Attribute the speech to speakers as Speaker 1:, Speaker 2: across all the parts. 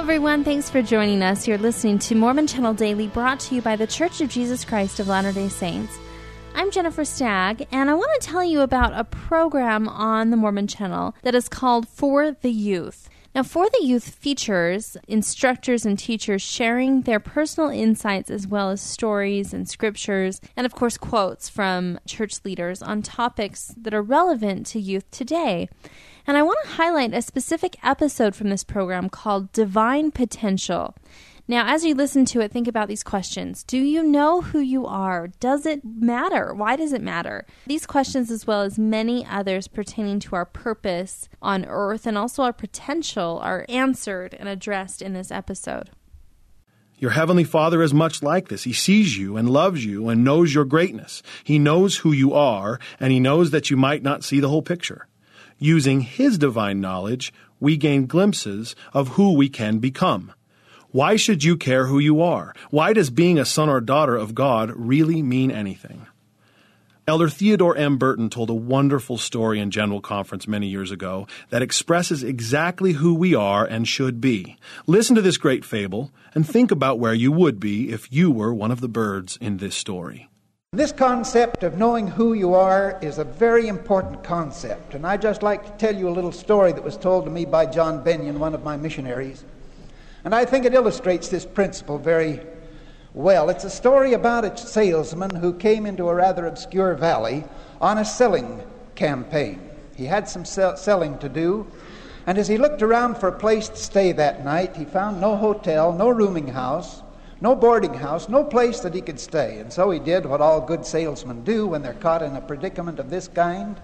Speaker 1: everyone. Thanks for joining us. You're listening to Mormon Channel Daily, brought to you by The Church of Jesus Christ of Latter-day Saints. I'm Jennifer Stagg, and I want to tell you about a program on the Mormon Channel that is called For the Youth. Now, For the Youth features instructors and teachers sharing their personal insights as well as stories and scriptures, and of course quotes from church leaders on topics that are relevant to youth today. And I want to highlight a specific episode from this program called Divine Potential. Now, as you listen to it, think about these questions. Do you know who you are? Does it matter? Why does it matter? These questions, as well as many others pertaining to our purpose on earth and also our potential, are answered and addressed in this episode.
Speaker 2: Your Heavenly Father is much like this. He sees you and loves you and knows your greatness. He knows who you are, and He knows that you might not see the whole picture. Using His divine knowledge, we gain glimpses of who we can become. Why should you care who you are? Why does being a son or daughter of God really mean anything? Elder Theodore M. Burton told a wonderful story in General Conference many years ago that expresses exactly who we are and should be. Listen to this great fable and think about where you would be if you were one of the birds in this story.
Speaker 3: This concept of knowing who you are is a very important concept, and I'd just like to tell you a little story that was told to me by John Benyon, one of my missionaries. And I think it illustrates this principle very well. It's a story about a salesman who came into a rather obscure valley on a selling campaign. He had some selling to do, and as he looked around for a place to stay that night, he found no hotel, no rooming house, no boarding house, no place that he could stay. And so he did what all good salesmen do when they're caught in a predicament of this kind.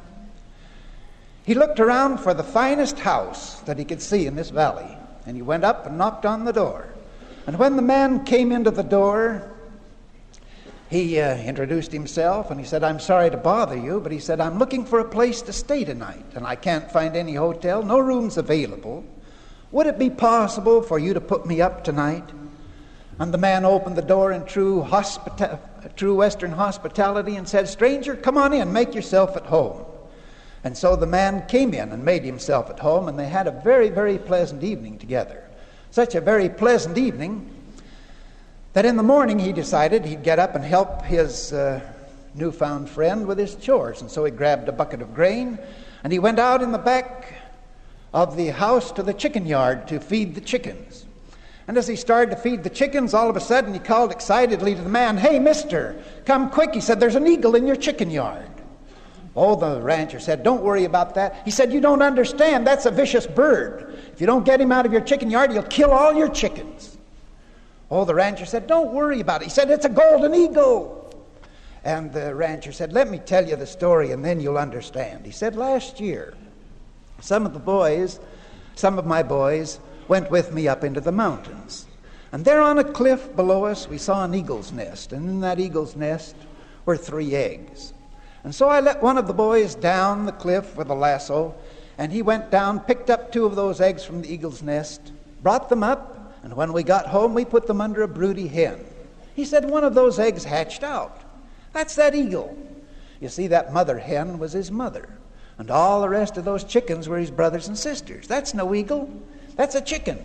Speaker 3: He looked around for the finest house that he could see in this valley. And he went up and knocked on the door. And when the man came into the door, he introduced himself, and he said, "I'm sorry to bother you," but he said, "I'm looking for a place to stay tonight, and I can't find any hotel, no rooms available. Would it be possible for you to put me up tonight?" And the man opened the door in true Western hospitality and said, "Stranger, come on in, make yourself at home." And so the man came in and made himself at home, and they had a very, very pleasant evening together. Such a very pleasant evening that in the morning he decided he'd get up and help his newfound friend with his chores. And so he grabbed a bucket of grain, and he went out in the back of the house to the chicken yard to feed the chickens. And as he started to feed the chickens, all of a sudden he called excitedly to the man, "Hey, mister, come quick." He said, "There's an eagle in your chicken yard." Oh, the rancher said, "Don't worry about that." He said, "You don't understand. That's a vicious bird. If you don't get him out of your chicken yard, he'll kill all your chickens." Oh, the rancher said, "Don't worry about it." He said, "It's a golden eagle." And the rancher said, "Let me tell you the story and then you'll understand." He said, "Last year, some of my boys went with me up into the mountains. And there on a cliff below us, we saw an eagle's nest. And in that eagle's nest were 3 eggs. And so I let one of the boys down the cliff with a lasso, and he went down, picked up 2 of those eggs from the eagle's nest, brought them up, and when we got home, we put them under a broody hen. He said, one of those eggs hatched out. That's that eagle. You see, that mother hen was his mother, and all the rest of those chickens were his brothers and sisters. That's no eagle. That's a chicken."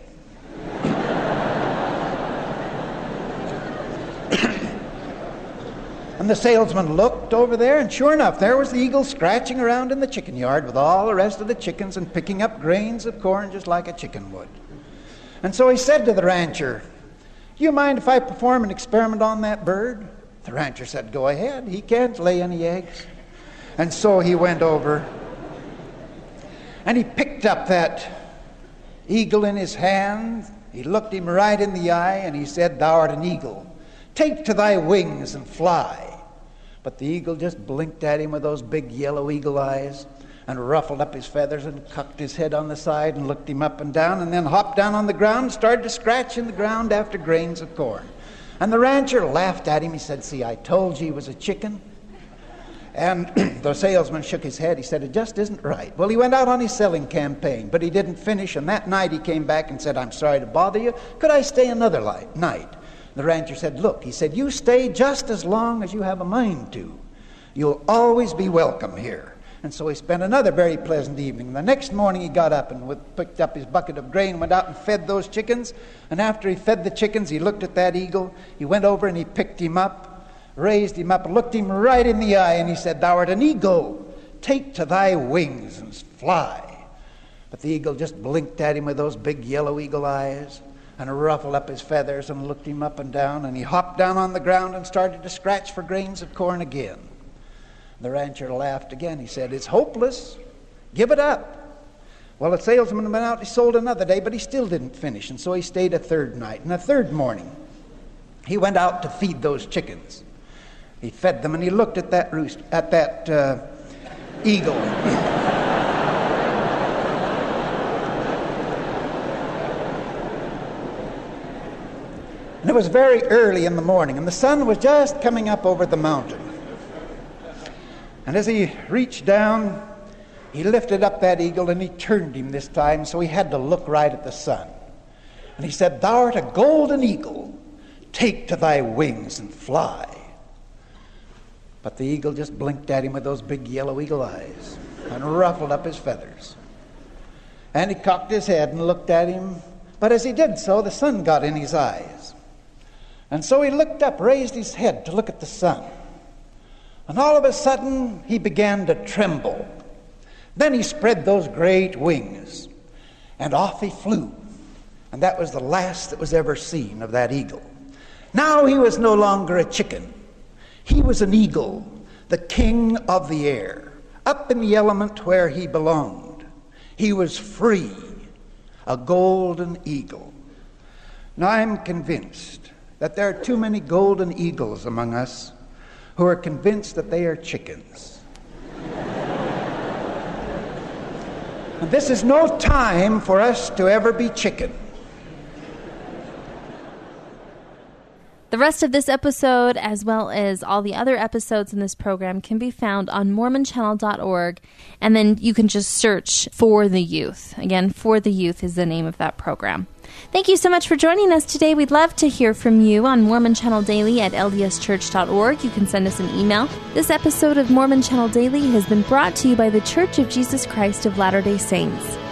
Speaker 3: And the salesman looked over there, and sure enough, there was the eagle scratching around in the chicken yard with all the rest of the chickens and picking up grains of corn just like a chicken would. And so he said to the rancher, "Do you mind if I perform an experiment on that bird?" The rancher said, "Go ahead. He can't lay any eggs." And so he went over, and he picked up that eagle in his hand. He looked him right in the eye, and he said, "Thou art an eagle. Take to thy wings and fly." But the eagle just blinked at him with those big yellow eagle eyes and ruffled up his feathers and cocked his head on the side and looked him up and down, and then hopped down on the ground and started to scratch in the ground after grains of corn. And the rancher laughed at him. He said, "See, I told you he was a chicken." And the salesman shook his head. He said, "It just isn't right." Well, he went out on his selling campaign, but he didn't finish, and that night he came back and said, "I'm sorry to bother you. Could I stay another night?" The rancher said, "Look," he said, "you stay just as long as you have a mind to. You'll always be welcome here. And so he spent another very pleasant evening. The next morning he got up and picked up his bucket of grain, went out and fed those chickens. And after he fed the chickens, he looked at that eagle. He went over and he picked him up, raised him up, looked him right in the eye, and he said, "Thou art an eagle. Take to thy wings and fly." But the eagle just blinked at him with those big yellow eagle eyes and ruffled up his feathers and looked him up and down, and he hopped down on the ground and started to scratch for grains of corn again. The rancher laughed again. He said, "It's hopeless. Give it up." Well, the salesman went out. He sold another day, but he still didn't finish, and so he stayed a third night. And the third morning, he went out to feed those chickens. He fed them, and he looked at that eagle. And it was very early in the morning, and the sun was just coming up over the mountain. And as he reached down, he lifted up that eagle and he turned him this time, so he had to look right at the sun. And he said, "Thou art a golden eagle. Take to thy wings and fly." But the eagle just blinked at him with those big yellow eagle eyes and ruffled up his feathers. And he cocked his head and looked at him. But as he did so, the sun got in his eyes. And so he looked up, raised his head to look at the sun. And all of a sudden, he began to tremble. Then he spread those great wings, and off he flew. And that was the last that was ever seen of that eagle. Now he was no longer a chicken. He was an eagle, the king of the air, up in the element where he belonged. He was free, a golden eagle. Now I'm convinced that there are too many golden eagles among us who are convinced that they are chickens. And this is no time for us to ever be chicken.
Speaker 1: The rest of this episode, as well as all the other episodes in this program, can be found on mormonchannel.org, and then you can just search For the Youth. Again, For the Youth is the name of that program. Thank you so much for joining us today. We'd love to hear from you on Mormon Channel Daily at ldschurch.org. You can send us an email. This episode of Mormon Channel Daily has been brought to you by the Church of Jesus Christ of Latter-day Saints.